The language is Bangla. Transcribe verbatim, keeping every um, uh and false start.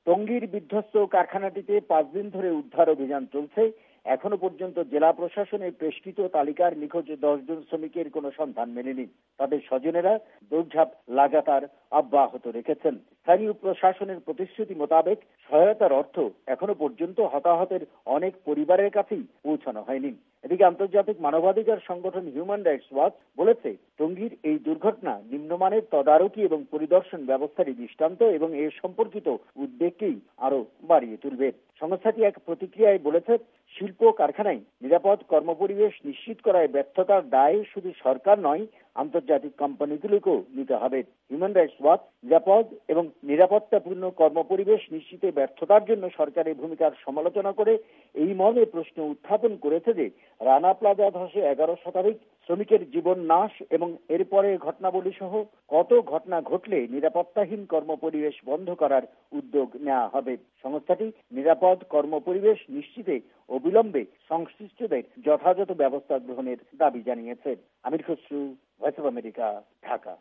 টঙ্গীর বিধ্বস্ত কারখানাটিতে পাঁচ দিন ধরে উদ্ধার অভিযান চলছে। এখনো পর্যন্ত জেলা প্রশাসনের প্রেষকৃত তালিকার নিখোঁজ দশ জন শ্রমিকের কোনো সন্ধান মেলেনি। তাদের স্বজনেরা দৌড়ঝাঁপ লাগাতার অব্যাহত রেখেছেন। স্থানীয় প্রশাসনের প্রতিশ্রুতি মোতাবেক সহায়তার অর্থ এখনো পর্যন্ত হতাহতের অনেক পরিবারের কাছেই পৌঁছানো হয়নি। এদিকে আন্তর্জাতিক মানবাধিকার সংগঠন হিউম্যান রাইটস ওয়াচ বলেছে, টঙ্গীর এই দুর্ঘটনা নিম্নমানের তদারকি এবং পরিদর্শন ব্যবস্থারই দৃষ্টান্ত এবং এ সম্পর্কিত উদ্বেগকেই আরো বাড়িয়ে তুলবে। সংস্থাটি এক প্রতিক্রিয়ায় বলেছে, শিল্প কারখানায় নিরাপদ কর্মপরিবেশ নিশ্চিত করায় ব্যর্থতার দায় শুধু সরকার নয়, আন্তর্জাতিক কোম্পানিগুলোকেও নিতে হবে। হিউম্যান রাইটস ওয়াচ নিরাপদ এবং নিরাপত্তাপূর্ণ কর্মপরিবেশ নিশ্চিতে ব্যর্থতার জন্য সরকারের ভূমিকার সমালোচনা করে এই মর্মে প্রশ্ন উত্থাপন করেছে যে রানা প্লাজা ধসে এগারো শতাধিক শ্রমিকের জীবন নাশ এবং এরপরে ঘটনাবলী সহ কত ঘটনা ঘটলে নিরাপত্তাহীন কর্মপরিবেশ বন্ধ করার উদ্যোগ নেওয়া হবে। সংস্থাটি নিরাপদ কর্মপরিবেশ নিশ্চিতে অবিলম্বে সংশ্লিষ্টদের যথাযথ ব্যবস্থা গ্রহণের দাবি জানিয়েছে। Amir Khasru, voice of America, Dhaka.